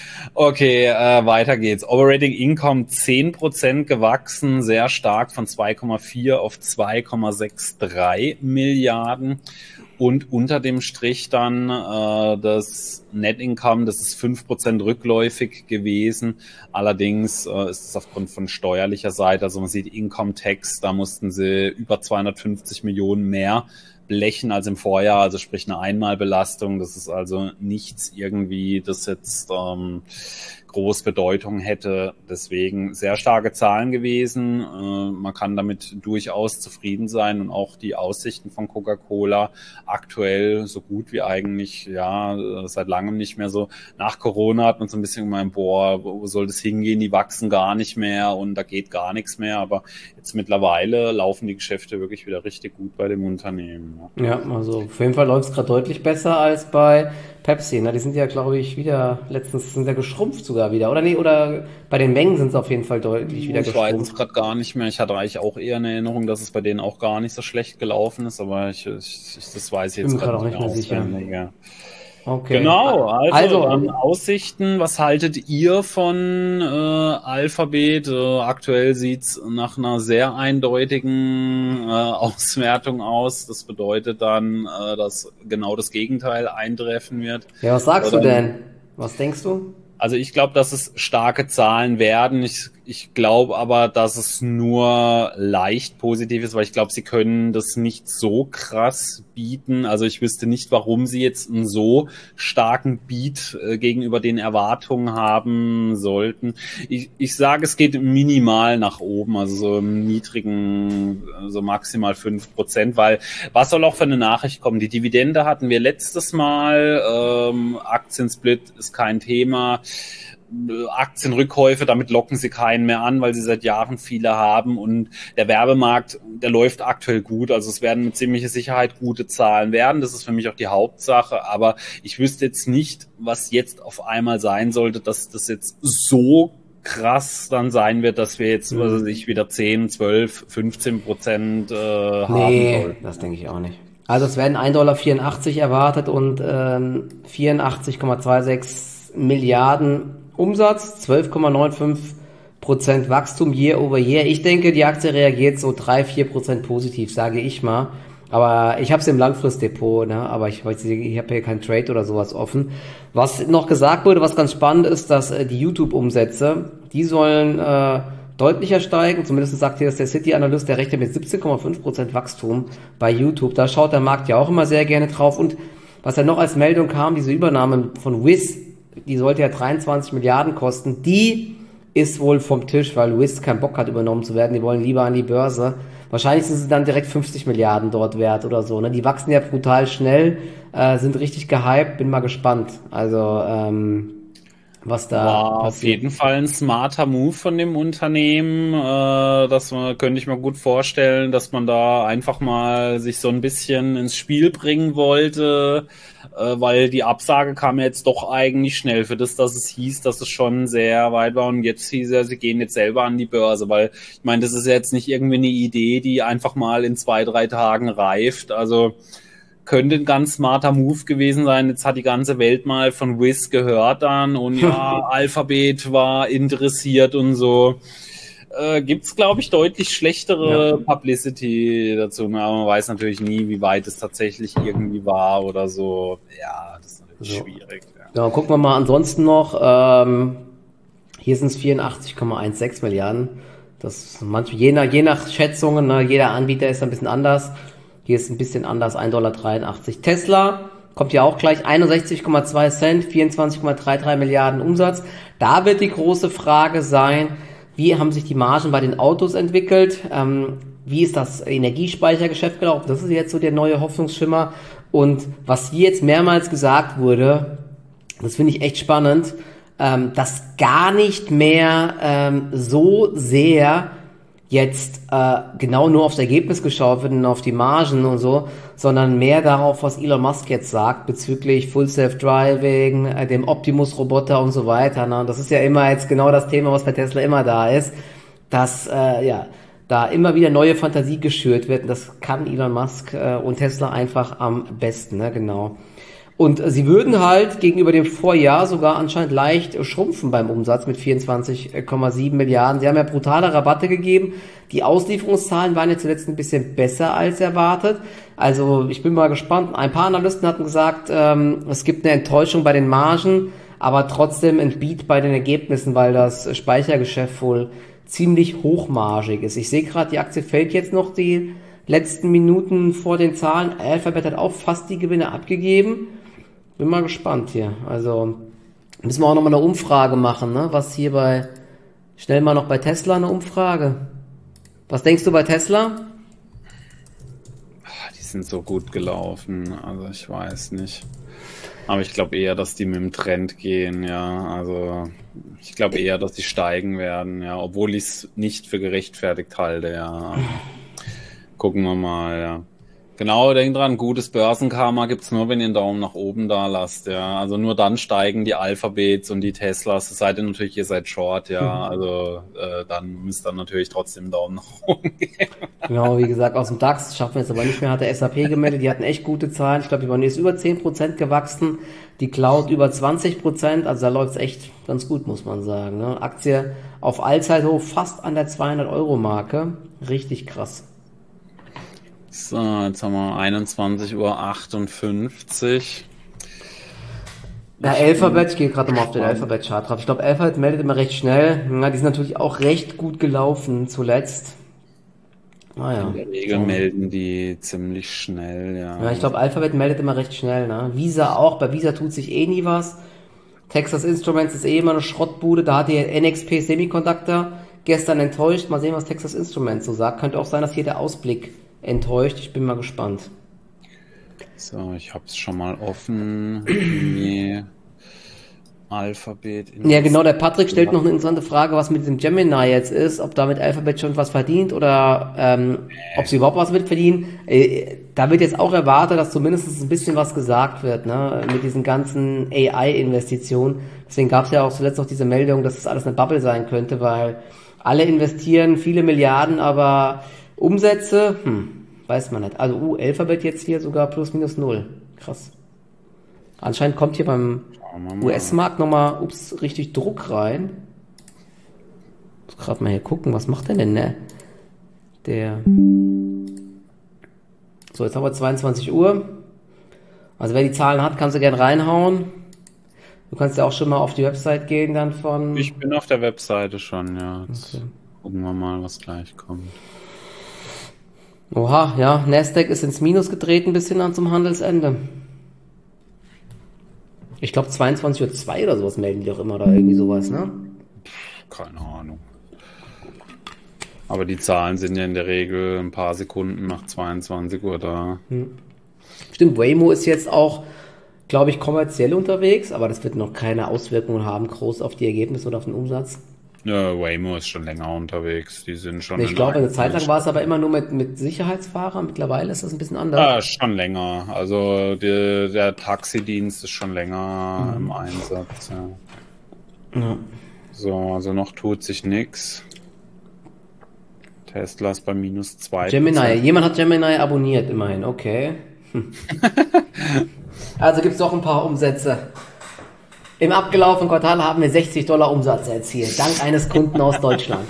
Okay, äh, weiter geht's. Operating Income zehn Prozent gewachsen, sehr stark von zwei Komma vier auf zwei Komma drei Milliarden. Und unter dem Strich dann äh, das Net Income, das ist fünf Prozent rückläufig gewesen. Allerdings äh, ist es aufgrund von steuerlicher Seite, also man sieht Income Tax, da mussten sie über zweihundertfünfzig Millionen mehr blechen als im Vorjahr, also sprich eine Einmalbelastung. Das ist also nichts irgendwie, das jetzt ähm, groß Bedeutung hätte. Deswegen sehr starke Zahlen gewesen. Äh, man kann damit durchaus zufrieden sein und auch die Aussichten von Coca-Cola aktuell so gut wie eigentlich, ja, seit langem nicht mehr so. Nach Corona hat man so ein bisschen gemeint, boah, wo soll das hingehen? Die wachsen gar nicht mehr und da geht gar nichts mehr. Aber jetzt mittlerweile laufen die Geschäfte wirklich wieder richtig gut bei dem Unternehmen. Ja, also auf jeden Fall läuft es gerade deutlich besser als bei Pepsi. Ne? Die sind ja, glaube ich, wieder, letztens sind ja geschrumpft sogar wieder. Oder nee, oder bei den Mengen sind es auf jeden Fall deutlich wieder Ich weiß es geschrumpft. gerade gar nicht mehr. Ich hatte eigentlich auch eher eine Erinnerung, dass es bei denen auch gar nicht so schlecht gelaufen ist, aber ich, ich, ich das weiß ich Bin jetzt mir gerade gerade auch nicht mehr sicher. auswendig, ja. Okay. Genau, also, Also, dann Aussichten. Was haltet ihr von äh, Alphabet? Äh, aktuell sieht's nach einer sehr eindeutigen äh, Auswertung aus. Das bedeutet dann, äh, dass genau das Gegenteil eintreffen wird. ja, was sagst du Oder- denn? Was denkst du? Also ich glaube, dass es starke Zahlen werden. Ich, ich glaube aber, dass es nur leicht positiv ist, weil ich glaube, sie können das nicht so krass bieten. Also ich wüsste nicht, warum sie jetzt einen so starken Beat äh, gegenüber den Erwartungen haben sollten. Ich, ich sage, es geht minimal nach oben, also so im niedrigen, so maximal fünf Prozent, weil was soll auch für eine Nachricht kommen? Die Dividende hatten wir letztes Mal, ähm, Aktiensplit ist kein Thema. Aktienrückkäufe, damit locken sie keinen mehr an, weil sie seit Jahren viele haben und der Werbemarkt, der läuft aktuell gut, also es werden mit ziemlicher Sicherheit gute Zahlen werden, das ist für mich auch die Hauptsache, aber ich wüsste jetzt nicht, was jetzt auf einmal sein sollte, dass das jetzt so krass dann sein wird, dass wir jetzt, was weiß ich, wieder zehn, zwölf, fünfzehn Prozent äh, haben Nee, sollten. das denke ich auch nicht. Also es werden ein Komma vierundachtzig Dollar erwartet und ähm, vierundachtzig Komma sechsundzwanzig Milliarden Umsatz, zwölf Komma fünfundneunzig Prozent Wachstum year over year. Ich denke, die Aktie reagiert so drei, vier Prozent positiv, sage ich mal. Aber ich habe es im Langfristdepot, ne? Aber ich weiß, ich habe hier kein Trade oder sowas offen. Was noch gesagt wurde, was ganz spannend ist, dass äh, die YouTube-Umsätze, die sollen äh, deutlicher steigen. Zumindest sagt hier das der City-Analyst, der rechnet mit siebzehn Komma fünf Prozent Wachstum bei YouTube. Da schaut der Markt ja auch immer sehr gerne drauf. Und was ja noch als Meldung kam, diese Übernahme von Wiz, die sollte ja dreiundzwanzig Milliarden kosten. Die ist wohl vom Tisch, weil Wiz keinen Bock hat, übernommen zu werden. Die wollen lieber an die Börse. Wahrscheinlich sind sie dann direkt fünfzig Milliarden dort wert oder so. Ne? Die wachsen ja brutal schnell. äh, sind richtig gehypt, bin mal gespannt. Also, ähm, was da War auf passiert. jeden Fall ein smarter Move von dem Unternehmen. Äh, das man, könnte ich mir gut vorstellen, dass man da einfach mal sich so ein bisschen ins Spiel bringen wollte, äh, weil die Absage kam ja jetzt doch eigentlich schnell für das, dass es hieß, dass es schon sehr weit war und jetzt hieß er, sie gehen jetzt selber an die Börse, weil ich meine, das ist ja jetzt nicht irgendwie eine Idee, die einfach mal in zwei, drei Tagen reift. Also könnte ein ganz smarter Move gewesen sein. Jetzt hat die ganze Welt mal von Wiz gehört dann und ja, Alphabet war interessiert und so. Äh, gibt's, glaube ich, deutlich schlechtere Ja. Publicity dazu. Aber man weiß natürlich nie, wie weit es tatsächlich irgendwie war oder so. Ja, das ist natürlich So. schwierig. Ja. Ja, gucken wir mal ansonsten noch. Ähm, hier sind es vierundachtzig Komma sechzehn Milliarden. Das manchmal, je nach, je nach Schätzungen, ne, jeder Anbieter ist ein bisschen anders. Hier ist ein bisschen anders, ein Komma dreiundachtzig Dollar. Tesla kommt ja auch gleich, einundsechzig Komma zwei Cent, vierundzwanzig Komma dreiunddreißig Milliarden Umsatz. Da wird die große Frage sein, wie haben sich die Margen bei den Autos entwickelt? Ähm, wie ist das Energiespeichergeschäft gelaufen? Das ist jetzt so der neue Hoffnungsschimmer. Und was hier jetzt mehrmals gesagt wurde, das finde ich echt spannend, ähm, dass gar nicht mehr ähm, so sehr jetzt äh, genau nur aufs Ergebnis geschaut wird und auf die Margen und so, sondern mehr darauf, was Elon Musk jetzt sagt bezüglich Full Self-Driving, äh, dem Optimus-Roboter und so weiter. Ne? Und das ist ja immer jetzt genau das Thema, was bei Tesla immer da ist, dass äh, ja da immer wieder neue Fantasie geschürt wird. Und das kann Elon Musk äh, und Tesla einfach am besten, ne? Genau. Und sie würden halt gegenüber dem Vorjahr sogar anscheinend leicht schrumpfen beim Umsatz mit vierundzwanzig Komma sieben Milliarden. Sie haben ja brutale Rabatte gegeben. Die Auslieferungszahlen waren ja zuletzt ein bisschen besser als erwartet. Also ich bin mal gespannt. Ein paar Analysten hatten gesagt, ähm, es gibt eine Enttäuschung bei den Margen, aber trotzdem ein Beat bei den Ergebnissen, weil das Speichergeschäft wohl ziemlich hochmargig ist. Ich sehe gerade, die Aktie fällt jetzt noch die letzten Minuten vor den Zahlen. Alphabet hat auch fast die Gewinne abgegeben. Bin mal gespannt hier. Also müssen wir auch nochmal eine Umfrage machen, ne? Was hier bei, schnell mal noch bei Tesla eine Umfrage. Was denkst du bei Tesla? Die sind so gut gelaufen, also ich weiß nicht. Aber ich glaube eher, dass die mit dem Trend gehen, ja. Also ich glaube eher, dass die steigen werden, ja, obwohl ich es nicht für gerechtfertigt halte, ja. Gucken wir mal, ja. Genau, denk dran, gutes Börsenkarma gibt's nur, wenn ihr einen Daumen nach oben da lasst, ja. Also nur dann steigen die Alphabets und die Teslas, es sei denn natürlich, ihr seid Short, ja. Also äh, dann müsst ihr natürlich trotzdem einen Daumen nach oben geben. Genau, wie gesagt, aus dem DAX schaffen wir es aber nicht mehr, hat der S A P gemeldet, die hatten echt gute Zahlen. Ich glaube, die waren jetzt über zehn Prozent gewachsen, die Cloud über zwanzig Prozent, also da läuft's echt ganz gut, muss man sagen, ne? Aktie auf Allzeithoch fast an der zweihundert Euro Marke, richtig krass. So, jetzt haben wir einundzwanzig Uhr achtundfünfzig. Ja, Alphabet, ich gehe gerade nochmal auf den Alphabet-Chart drauf. Ich glaube, Alphabet meldet immer recht schnell. Ja, die sind natürlich auch recht gut gelaufen zuletzt. Naja. In der Regel melden die ziemlich schnell, ja. Ja, ich glaube, Alphabet meldet immer recht schnell, ne? Visa auch, bei Visa tut sich eh nie was. Texas Instruments ist eh immer eine Schrottbude, da hat die N X P Semiconductor gestern enttäuscht. Mal sehen, was Texas Instruments so sagt. Könnte auch sein, dass hier der Ausblick enttäuscht. Ich bin mal gespannt. So, ich habe es schon mal offen. Nee. Alphabet. Ja, genau, der Patrick stellt noch eine interessante Frage, was mit dem Gemini jetzt ist, ob damit Alphabet schon was verdient oder ähm, ob sie überhaupt was mitverdienen. Äh, da wird jetzt auch erwartet, dass zumindest ein bisschen was gesagt wird, ne, mit diesen ganzen A I-Investitionen. Deswegen gab es ja auch zuletzt noch diese Meldung, dass das alles eine Bubble sein könnte, weil alle investieren viele Milliarden, aber Umsätze, hm, weiß man nicht. Also, uh, Alphabet jetzt hier sogar plus minus null. Krass. Anscheinend kommt hier beim U S-Markt nochmal, ups, richtig Druck rein. Ich muss gerade mal hier gucken, was macht denn denn, ne? Der. So, jetzt haben wir zweiundzwanzig Uhr. Also, wer die Zahlen hat, kann sie gerne reinhauen. Du kannst ja auch schon mal auf die Website gehen dann von. Ich bin auf der Webseite schon, ja. Jetzt Okay. gucken wir mal, was gleich kommt. Oha, ja, Nasdaq ist ins Minus getreten bis hin an zum Handelsende. Ich glaube zweiundzwanzig Uhr zwei oder sowas melden die doch immer da irgendwie sowas, ne? Keine Ahnung. Aber die Zahlen sind ja in der Regel ein paar Sekunden nach zweiundzwanzig Uhr da. Hm. Stimmt, Waymo ist jetzt auch, glaube ich, kommerziell unterwegs, aber das wird noch keine Auswirkungen haben, groß auf die Ergebnisse oder auf den Umsatz. Ja, Waymo ist schon länger unterwegs. Die sind schon. Nee, ich in glaube, eine einigen Zeit lang war es Städten. aber immer nur mit, mit Sicherheitsfahrern. Mittlerweile ist das ein bisschen anders. Ah, schon länger. Also die, der Taxidienst ist schon länger im Einsatz. Ja. Ja. So, also noch tut sich nichts. Tesla ist bei minus zwei. Gemini, jemand hat Gemini abonniert, immerhin, okay. Hm. Also gibt es doch ein paar Umsätze. Im abgelaufenen Quartal haben wir sechzig Dollar Umsatz erzielt, dank eines Kunden aus Deutschland.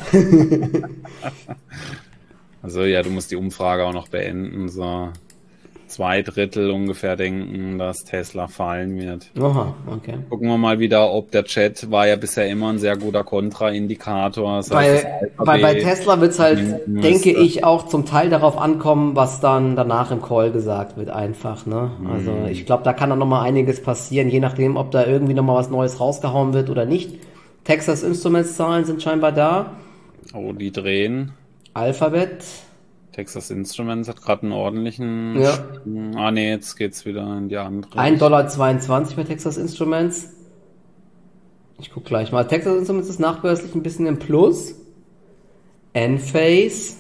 Also ja, du musst die Umfrage auch noch beenden. So zwei Drittel ungefähr denken, dass Tesla fallen wird. Oha, okay. Gucken wir mal wieder, ob der Chat war ja bisher immer ein sehr guter Kontraindikator. Das heißt, Bei, das bei, bei Alphabet Tesla wird es halt, hinten denke müsste- ich, auch zum Teil darauf ankommen, was dann danach im Call gesagt wird, einfach. Ne? Also ich glaube, da kann dann nochmal einiges passieren, je nachdem, ob da irgendwie nochmal was Neues rausgehauen wird oder nicht. Texas Instruments Zahlen sind scheinbar da. Oh, die drehen. Alphabet. Texas Instruments hat gerade einen ordentlichen. Ja. Ah nee, jetzt geht's wieder in die andere. ein Dollar zweiundzwanzig bei Texas Instruments. Ich guck gleich mal. Texas Instruments ist nachbörslich ein bisschen im Plus. Enphase.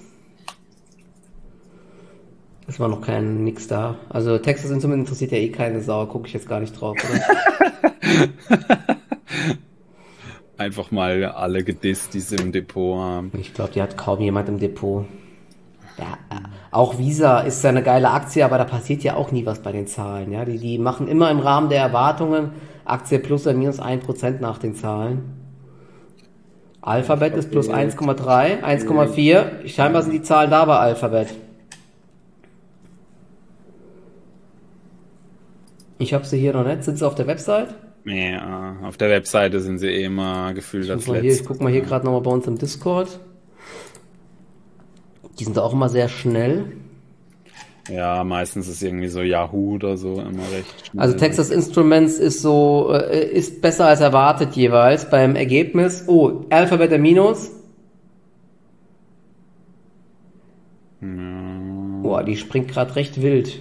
Es war noch kein nix da. Also Texas Instruments interessiert ja eh keine Sau. Gucke ich jetzt gar nicht drauf, oder? Einfach mal alle gedisst, die sie im Depot haben. Ich glaube, die hat kaum jemand im Depot. Ja, äh, auch Visa ist ja eine geile Aktie, aber da passiert ja auch nie was bei den Zahlen. Ja, die, die machen immer im Rahmen der Erwartungen Aktie plus oder minus ein Prozent nach den Zahlen. Alphabet ist plus eins Komma drei, eins Komma vier. Scheinbar sind die Zahlen da bei Alphabet. Ich habe sie hier noch nicht. Sind sie auf der Website? Ja, auf der Webseite sind sie eh immer gefühlt Ich, als muss mal hier, ich letztes. guck mal hier gerade nochmal bei uns im Discord. Die sind da auch immer sehr schnell. Ja, meistens ist irgendwie so Yahoo oder so immer recht schnell. Also Texas Instruments ist so, äh, ist besser als erwartet jeweils beim Ergebnis. Oh, Alphabet der Minus. Ja, Boah, die springt gerade recht wild.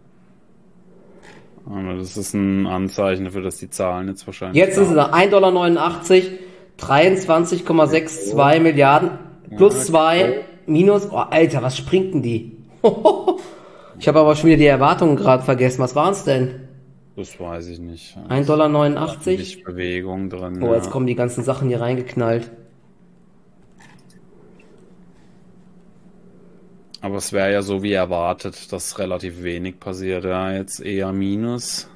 aber das ist ein Anzeichen dafür, dass die Zahlen jetzt wahrscheinlich. Jetzt sind sie da ein Dollar neunundachtzig, dreiundzwanzig Komma zweiundsechzig Milliarden, plus zwei, minus, oh Alter, was springt denn die? Ich habe aber schon wieder die Erwartungen gerade vergessen. Was waren es denn? Das weiß ich nicht. ein Dollar neunundachtzig? Nicht Bewegung drin. Oh, jetzt ja. kommen die ganzen Sachen hier reingeknallt. Aber es wäre ja so wie erwartet, dass relativ wenig passiert. Ja, jetzt eher Minus.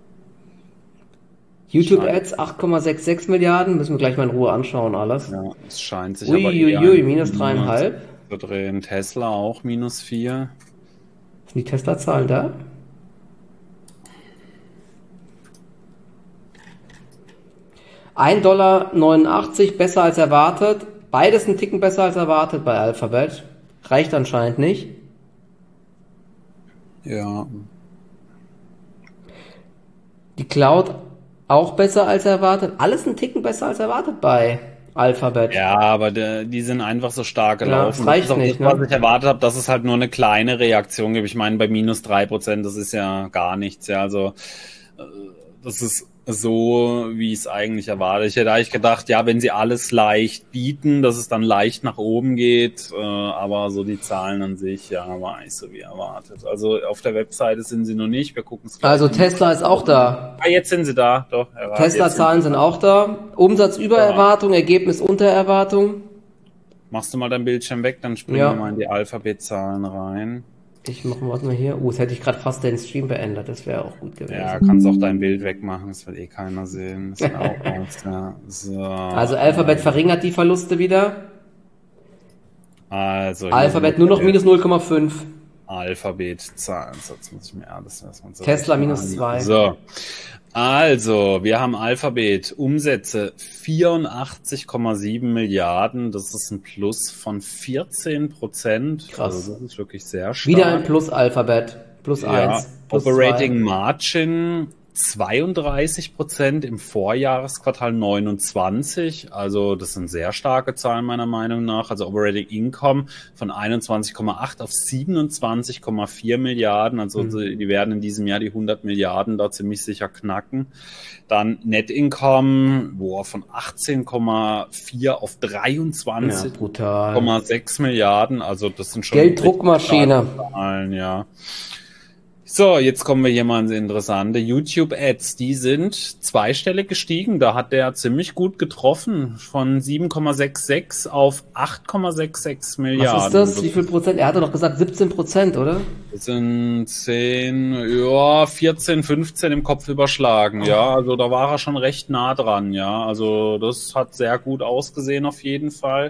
YouTube Ads acht Komma sechsundsechzig Milliarden, müssen wir gleich mal in Ruhe anschauen alles. Ja, es scheint sich aber eher Uiuiui, in minus dreieinhalb. zu drehen. Tesla auch minus vier. Sind die Tesla-Zahlen da? ein Dollar neunundachtzig, besser als erwartet. Beides ein Ticken besser als erwartet bei Alphabet. Reicht anscheinend nicht. Ja. Die Cloud auch besser als erwartet. Alles ein Ticken besser als erwartet bei Alphabet. Ja, aber der, die sind einfach so stark gelaufen. das reicht ist auch nicht, das, was ne? ich erwartet habe, dass es halt nur eine kleine Reaktion gibt. Ich meine, bei minus drei Prozent, das ist ja gar nichts. Ja, also äh, das ist so, wie ich es eigentlich erwarte. Ich hätte eigentlich gedacht, ja, wenn sie alles leicht bieten, dass es dann leicht nach oben geht, äh, aber so die Zahlen an sich, ja, war nicht so wie erwartet. Also auf der Webseite sind sie noch nicht, wir gucken es gleich Also an. Tesla ist auch da. Ah, jetzt sind sie da, doch. erwartet. Jetzt Tesla-Zahlen sind auch da. Umsatz über Ja. Erwartung, Ergebnis unter Erwartung. Machst du mal dein Bildschirm weg, dann springen Ja. wir mal in die Alphabet-Zahlen rein. Ich mache was mal hier. Uh, jetzt hätte ich gerade fast den Stream beendet. Das wäre auch gut gewesen. Ja, kannst auch dein Bild wegmachen, das will eh keiner sehen. Das ist auch aus, ja. So. Also Alphabet verringert die Verluste wieder. Also hier Alphabet sind nur noch wir. minus null Komma fünf. Alphabet-Zahlen. So, jetzt muss ich mir alles erstmal so. Tesla minus zwei. So. Also, wir haben Alphabet, Umsätze vierundachtzig Komma sieben Milliarden. Das ist ein Plus von vierzehn Prozent. Krass. Also, das ist wirklich sehr stark. Wieder ein Plus Alphabet. Plus Ja, eins. Plus Operating zwei. Margin zweiunddreißig Prozent, im Vorjahresquartal neunundzwanzig. Also das sind sehr starke Zahlen meiner Meinung nach. Also Operating Income von einundzwanzig Komma acht auf siebenundzwanzig Komma vier Milliarden. Also mhm. die werden in diesem Jahr die hundert Milliarden da ziemlich sicher knacken. Dann Net Income boah, von achtzehn Komma vier auf dreiundzwanzig Komma sechs ja, Milliarden. Also das sind schon Gelddruckmaschine. Zahlen, ja. So, jetzt kommen wir hier mal ins Interessante. YouTube-Ads, die sind zweistellig gestiegen. Da hat der ziemlich gut getroffen. Von sieben Komma sechsundsechzig auf acht Komma sechsundsechzig Milliarden. Was ist das? Wie viel Prozent? Er hatte doch gesagt siebzehn Prozent, oder? Das sind zehn, ja, vierzehn, fünfzehn im Kopf überschlagen. Ja, also da war er schon recht nah dran. Ja, also das hat sehr gut ausgesehen auf jeden Fall.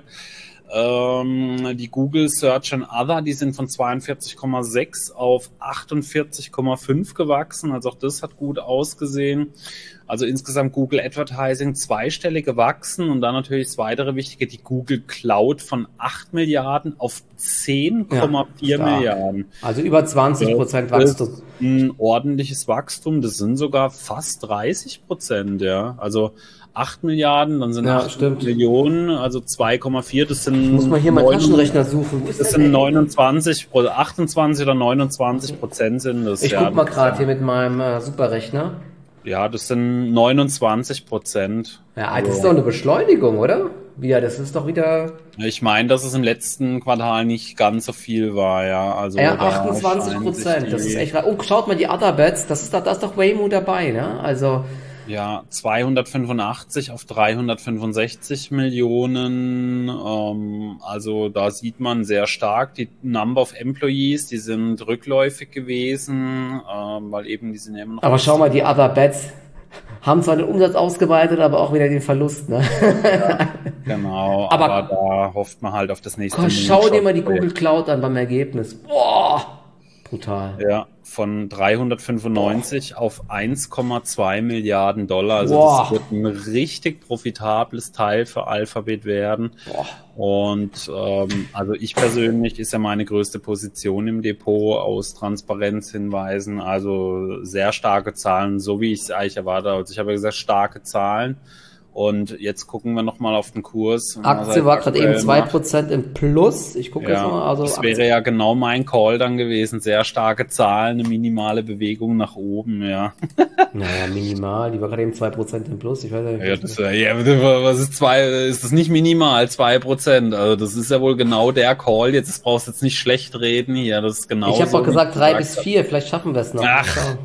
Die Google Search and Other, die sind von zweiundvierzig Komma sechs auf achtundvierzig Komma fünf gewachsen. Also auch das hat gut ausgesehen. Also insgesamt Google Advertising zweistellig gewachsen und dann natürlich das weitere Wichtige, die Google Cloud von acht Milliarden auf zehn Komma vier ja, Milliarden. Also über zwanzig Prozent Wachstum. Das ist ein ordentliches Wachstum. Das sind sogar fast dreißig Prozent, ja. Also acht Milliarden, dann sind ja, acht stimmt. Millionen, also zwei Komma vier, das sind... Muss man hier mal Taschenrechner suchen. Wo ist das sind neunundzwanzig, achtundzwanzig oder neunundzwanzig Prozent sind das. Ich ja, guck mal gerade hier mit meinem äh, Superrechner. Ja, das sind neunundzwanzig Prozent. Ja, also das ist doch eine Beschleunigung, oder? Ja, das ist doch wieder... Ich meine, dass es im letzten Quartal nicht ganz so viel war, ja. Also ja, achtundzwanzig Prozent, das ist echt... Oh, schaut mal die Other Bets, das ist, da ist doch Waymo dabei, ne? Also... Ja, zweihundertfünfundachtzig auf dreihundertfünfundsechzig Millionen, ähm, also da sieht man sehr stark die Number of Employees, die sind rückläufig gewesen, ähm, weil eben die sind ja immer noch... Aber schau mal, die Other Bets haben zwar den Umsatz ausgeweitet, aber auch wieder den Verlust, ne? Ja, genau, aber, aber da hofft man halt auf das nächste Mal. Schau dir mal die Google Cloud an beim Ergebnis. Boah! Brutal. Ja, von dreihundertfünfundneunzig Boah. auf eins Komma zwei Milliarden Dollar. Also Boah. das wird ein richtig profitables Teil für Alphabet werden. Boah. Und ähm, also ich persönlich ist ja meine größte Position im Depot aus Transparenzhinweisen. Also sehr starke Zahlen, so wie ich es eigentlich erwarte. Also ich habe ja gesagt, starke Zahlen. Und jetzt gucken wir nochmal auf den Kurs. Aktie war gerade eben zwei Prozent im Plus. Ich gucke ja, jetzt mal. Also das wäre ja genau mein Call dann gewesen. Sehr starke Zahlen, eine minimale Bewegung nach oben, ja. Naja, minimal. Die war gerade eben zwei Prozent im Plus. Ich weiß nicht. Ja, das, ja, was ist zwei? Ist das nicht minimal? zwei Prozent. Also das ist ja wohl genau der Call. Jetzt das brauchst du jetzt nicht schlecht reden hier. Das ist genau. Ich habe doch gesagt drei bis vier. Vielleicht schaffen wir es noch. Ach.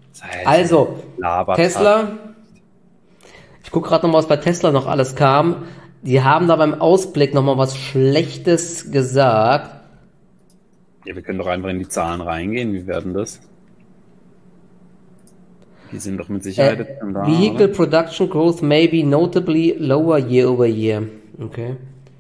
Also, Tesla. Ich gucke gerade nochmal, was bei Tesla noch alles kam. Die haben da beim Ausblick nochmal was Schlechtes gesagt. Ja, wir können doch einfach in die Zahlen reingehen. Wie werden das? Die sind doch mit Sicherheit äh, schon da. Vehicle oder? Production growth may be notably lower year over year. Okay.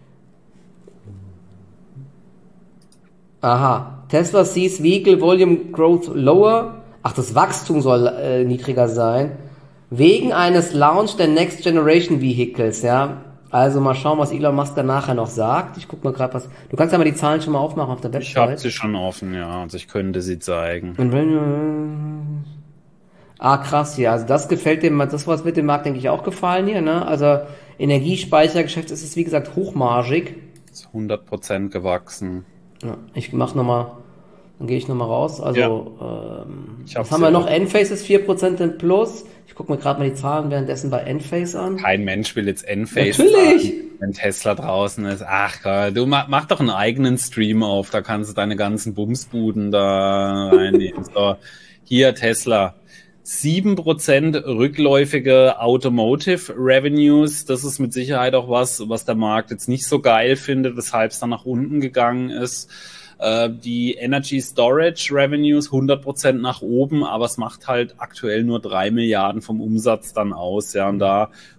Aha. Tesla sees vehicle volume growth lower. Ach, das Wachstum soll äh, niedriger sein. Wegen eines Launch der Next Generation Vehicles, ja. Also mal schauen, was Elon Musk dann nachher noch sagt. Ich guck mal gerade was. Du kannst ja mal die Zahlen schon mal aufmachen auf der Website. Ich habe sie schon offen, ja. Also ich könnte sie zeigen. Und wenn, ah, krass, ja. Also das gefällt dem, das was wird dem Markt, denke ich, auch gefallen hier, ne? Also Energiespeichergeschäft ist es, wie gesagt, hochmargig. Ist hundert Prozent gewachsen. Ja, ich mach nochmal, dann gehe ich nochmal raus. Also, ja. ähm, was haben wir noch? Enphase ist vier Prozent im Plus. Ich gucke mir gerade mal die Zahlen währenddessen bei Enphase an. Kein Mensch will jetzt Enphase Natürlich! Sagen, wenn Tesla draußen ist. Ach Gott, du mach, mach doch einen eigenen Stream auf, da kannst du deine ganzen Bumsbuden da reinnehmen. So, hier Tesla. sieben Prozent rückläufige Automotive Revenues. Das ist mit Sicherheit auch was, was der Markt jetzt nicht so geil findet, weshalb es dann nach unten gegangen ist. Die Energy Storage Revenues hundert Prozent nach oben, aber es macht halt aktuell nur drei Milliarden vom Umsatz dann aus, ja, und da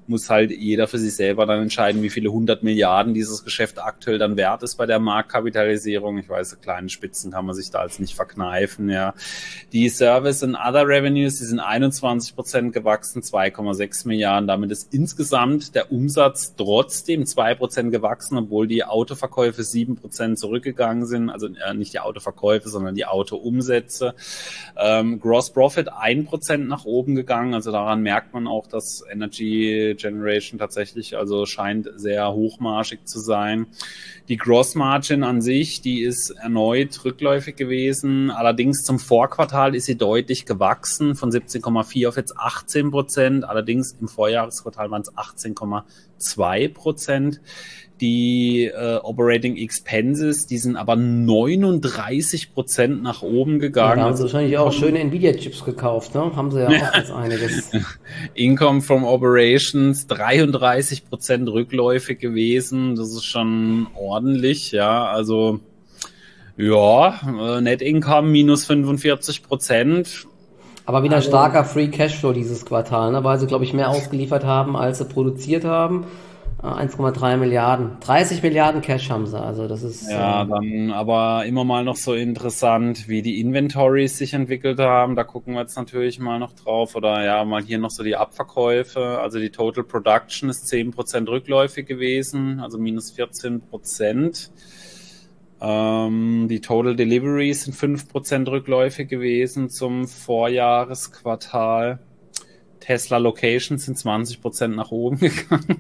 muss halt jeder für sich selber dann entscheiden, wie viele hundert Milliarden dieses Geschäft aktuell dann wert ist bei der Marktkapitalisierung. Ich weiß, kleine Spitzen kann man sich da als nicht verkneifen, ja. Die Service and Other Revenues, die sind einundzwanzig Prozent gewachsen, zwei Komma sechs Milliarden. Damit ist insgesamt der Umsatz trotzdem zwei Prozent gewachsen, obwohl die Autoverkäufe sieben Prozent zurückgegangen sind. Also äh, nicht die Autoverkäufe, sondern die Autoumsätze. Ähm, Gross Profit ein Prozent nach oben gegangen. Also daran merkt man auch, dass Energy Generation tatsächlich also scheint sehr hochmarschig zu sein. Die Gross Margin an sich, die ist erneut rückläufig gewesen. Allerdings zum Vorquartal ist sie deutlich gewachsen, von siebzehn Komma vier auf jetzt achtzehn Prozent. Allerdings im Vorjahresquartal waren es achtzehn Komma zwei Prozent. Die äh, Operating Expenses, die sind aber neununddreißig Prozent nach oben gegangen. Ja, da haben sie wahrscheinlich auch schöne Nvidia-Chips gekauft, ne? Haben sie ja auch jetzt einiges. Income from Operations, dreiunddreißig Prozent rückläufig gewesen. Das ist schon ordentlich, ja. Also, ja, Net Income minus fünfundvierzig Prozent. Aber wieder ein starker Free Cashflow dieses Quartal, ne? Weil sie, glaube ich, mehr ausgeliefert haben, als sie produziert haben. eins Komma drei Milliarden. dreißig Milliarden Cash haben sie, also das ist... Ja, äh, dann aber immer mal noch so interessant, wie die Inventories sich entwickelt haben. Da gucken wir jetzt natürlich mal noch drauf. Oder ja, mal hier noch so die Abverkäufe. Also die Total Production ist zehn Prozent rückläufig gewesen, also minus vierzehn Prozent. Ähm, die Total Deliveries sind fünf Prozent rückläufig gewesen zum Vorjahresquartal. Tesla Locations sind zwanzig Prozent nach oben gegangen.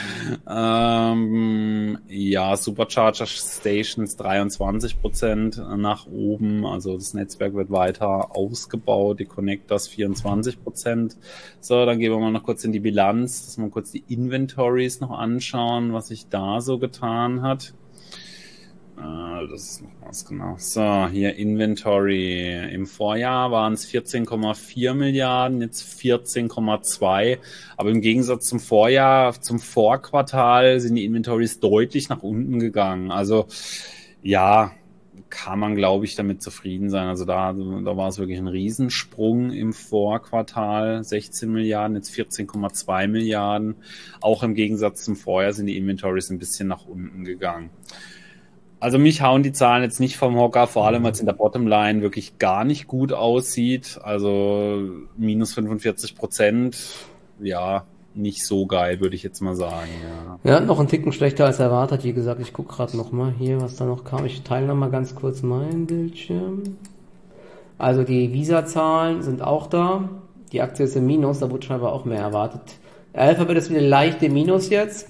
ähm, ja, Supercharger Stations dreiundzwanzig Prozent nach oben. Also das Netzwerk wird weiter ausgebaut. Die Connectors vierundzwanzig Prozent. So, dann gehen wir mal noch kurz in die Bilanz, dass wir kurz die Inventories noch anschauen, was sich da so getan hat. Das ist noch was genau. So, hier Inventory. Im Vorjahr waren es vierzehn Komma vier Milliarden, jetzt vierzehn Komma zwei. Aber im Gegensatz zum Vorjahr, zum Vorquartal sind die Inventories deutlich nach unten gegangen. Also ja, kann man, glaube ich, damit zufrieden sein. Also da, da war es wirklich ein Riesensprung im Vorquartal. sechzehn Milliarden, jetzt vierzehn Komma zwei Milliarden. Auch im Gegensatz zum Vorjahr sind die Inventories ein bisschen nach unten gegangen. Also mich hauen die Zahlen jetzt nicht vom Hocker, vor allem weil es in der Bottomline wirklich gar nicht gut aussieht. Also minus fünfundvierzig Prozent, ja, nicht so geil, würde ich jetzt mal sagen. Ja, ja, noch einen Ticken schlechter als erwartet. Wie gesagt, ich gucke gerade noch mal hier, was da noch kam. Ich teile noch mal ganz kurz meinen Bildschirm. Also die Visa-Zahlen sind auch da. Die Aktie ist im Minus, da wurde scheinbar auch mehr erwartet. Alphabet ist wieder leicht im Minus jetzt.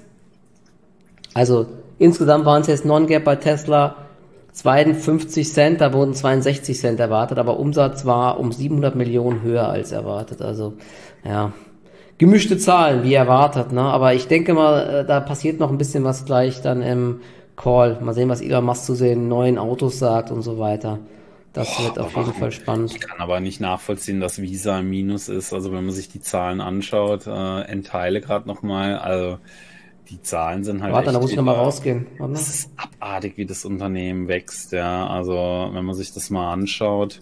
Also insgesamt waren es jetzt Non-Gap bei Tesla zweiundfünfzig Cent, da wurden zweiundsechzig Cent erwartet, aber Umsatz war um siebenhundert Millionen höher als erwartet. Also ja, gemischte Zahlen, wie erwartet, ne? Aber ich denke mal, da passiert noch ein bisschen was gleich dann im Call. Mal sehen, was Elon Musk zu den neuen Autos sagt und so weiter. Das Boah, wird auf jeden Fall spannend. Ich kann aber nicht nachvollziehen, dass Visa im Minus ist. Also wenn man sich die Zahlen anschaut, äh, entteile gerade nochmal, also die Zahlen sind halt. Warte, da muss ich nochmal rausgehen. Es ist abartig, wie das Unternehmen wächst, ja. Also, wenn man sich das mal anschaut.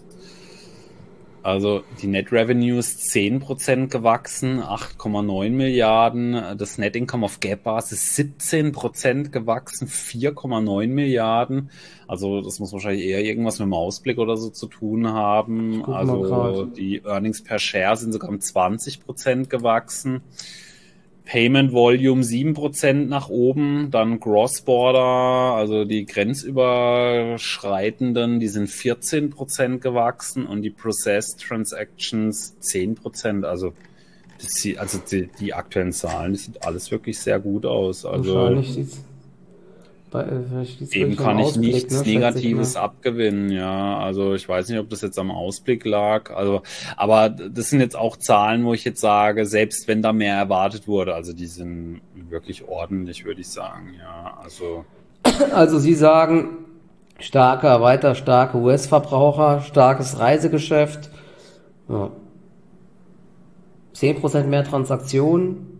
Also, die Net Revenues zehn Prozent gewachsen, acht Komma neun Milliarden. Das Net Income auf Gap-Basis siebzehn Prozent gewachsen, vier Komma neun Milliarden. Also, das muss wahrscheinlich eher irgendwas mit dem Ausblick oder so zu tun haben. Also, die Earnings per Share sind sogar um zwanzig Prozent gewachsen. Payment Volume sieben Prozent nach oben, dann Cross-Border, also die grenzüberschreitenden, die sind vierzehn Prozent gewachsen und die Processed Transactions zehn Prozent. Also, das sieht, also die, die aktuellen Zahlen, das sieht alles wirklich sehr gut aus. Also, wahrscheinlich sieht's bei, dem kann ich Ausblick, nichts ne, Negatives abgewinnen, ja. Also ich weiß nicht, ob das jetzt am Ausblick lag. Also, aber das sind jetzt auch Zahlen, wo ich jetzt sage, selbst wenn da mehr erwartet wurde, also die sind wirklich ordentlich, würde ich sagen, ja. Also, also Sie sagen, starker, weiter starke U S-Verbraucher, starkes Reisegeschäft, ja. zehn Prozent mehr Transaktionen,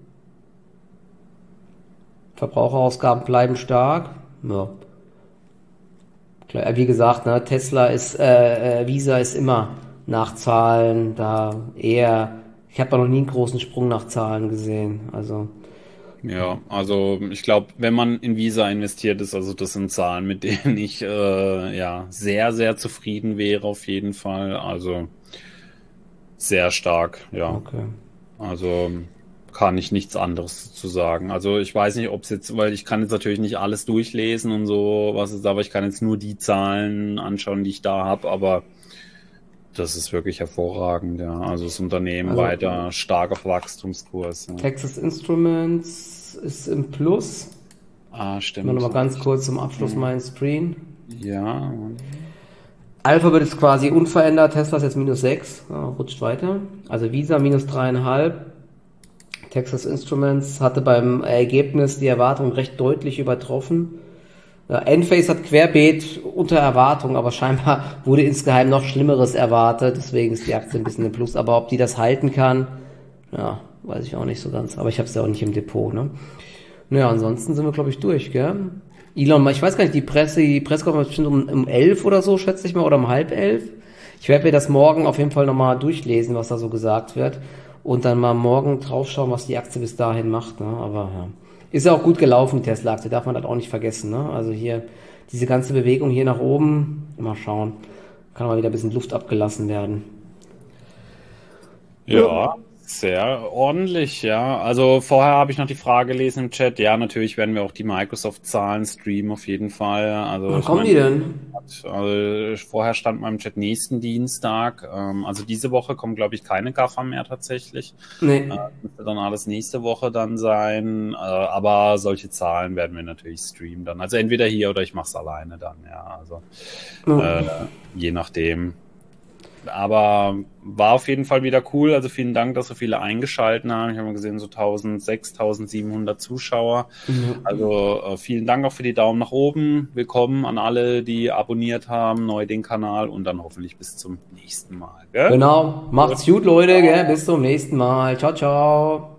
Verbraucherausgaben bleiben stark. Ja. Klar, wie gesagt, ne, Tesla ist, äh, äh, Visa ist immer nach Zahlen da eher, ich habe da noch nie einen großen Sprung nach Zahlen gesehen. Also Ja, also ich glaube, wenn man in Visa investiert ist, also das sind Zahlen, mit denen ich äh, ja sehr, sehr zufrieden wäre auf jeden Fall. Also sehr stark, ja. Okay. Also kann ich nichts anderes zu sagen. Also ich weiß nicht, ob es jetzt, weil ich kann jetzt natürlich nicht alles durchlesen und so, was ist, aber ich kann jetzt nur die Zahlen anschauen, die ich da habe, aber das ist wirklich hervorragend, ja. Also das Unternehmen Also weiter stark auf Wachstumskurs. Ja. Texas Instruments ist im Plus. Ah, Ich mache stimmt. nochmal ganz kurz zum Abschluss meinen Screen. Ja, Alphabet ist quasi unverändert, Tesla ist jetzt minus sechs, ja, rutscht weiter. Also Visa minus drei Komma fünf. Texas Instruments hatte beim Ergebnis die Erwartung recht deutlich übertroffen. Ja, Enphase hat querbeet unter Erwartung, aber scheinbar wurde insgeheim noch Schlimmeres erwartet. Deswegen ist die Aktie ein bisschen im Plus. Aber ob die das halten kann, ja, weiß ich auch nicht so ganz. Aber ich habe es ja auch nicht im Depot, ne? Naja, ansonsten sind wir, glaube ich, durch, gell? Elon, ich weiß gar nicht, die Presse, die Pressekonferenz bestimmt um, um elf oder so, schätze ich mal, oder um halb elf. Ich werde mir das morgen auf jeden Fall nochmal durchlesen, was da so gesagt wird. Und dann mal morgen draufschauen, was die Aktie bis dahin macht, ne? Aber ja. Ist ja auch gut gelaufen, die Tesla-Aktie, darf man das auch nicht vergessen, ne? Also hier, diese ganze Bewegung hier nach oben, mal schauen, kann mal wieder ein bisschen Luft abgelassen werden. ja, sehr ordentlich, ja. Also vorher habe ich noch die Frage gelesen im Chat. Ja, natürlich werden wir auch die Microsoft-Zahlen streamen, auf jeden Fall. Also Wann ich kommen meine, die denn? also vorher stand mal im Chat nächsten Dienstag. Ähm, also diese Woche kommen, glaube ich, keine GAFA mehr tatsächlich. Nee. Äh, müsste dann alles nächste Woche dann sein. Äh, aber solche Zahlen werden wir natürlich streamen dann. Also entweder hier oder ich mache es alleine dann, ja. Also Ja. äh, je nachdem. Aber war auf jeden Fall wieder cool. Also vielen Dank, dass so viele eingeschalten haben. Ich habe mal gesehen, so eintausendsechshundert, eintausendsiebenhundert Zuschauer. Also äh, vielen Dank auch für die Daumen nach oben. Willkommen an alle, die abonniert haben, neu den Kanal und dann hoffentlich bis zum nächsten Mal. Gell? Genau. Macht's gut, Leute, gell? Bis zum nächsten Mal. Ciao, ciao.